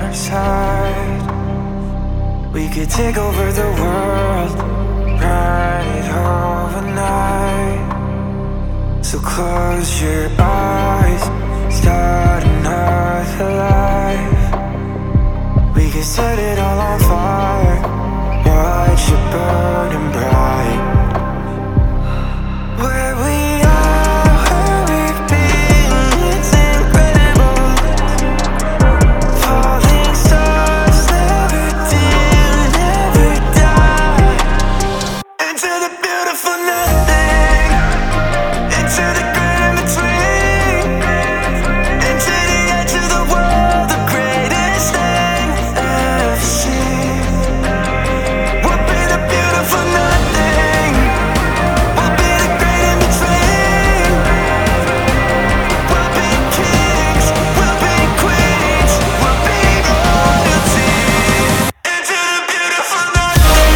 our side, we could take over the world right overnight. So close your eyes, start another life. We could set it all on fire, watch it burning bright. Where we are, where we've been, it's incredible. Falling stars never dim, never die. Into the beautiful nothing, into the great in between, into the edge of the world, the greatest thing ever seen. We'll be the beautiful nothing, we'll be the great in between. We'll be kings, we'll be queens, we'll be royalty. Into the beautiful nothing.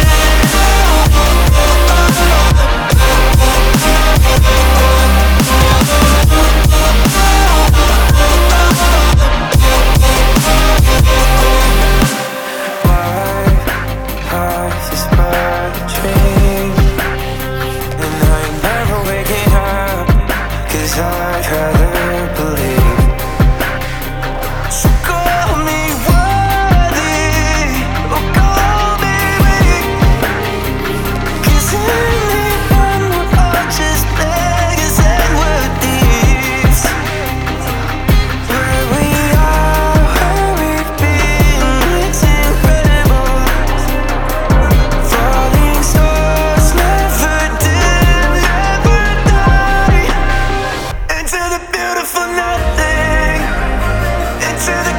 Life is but a dream, and I ain't never waking up, 'cause I'd rather believe. So call me worthy, or call me weak, 'cause in the end we're all just beggars and we're thieves. Where we are, where we've been, it's incredible. Falling stars never dim, never die. Into the beautiful nothing, into the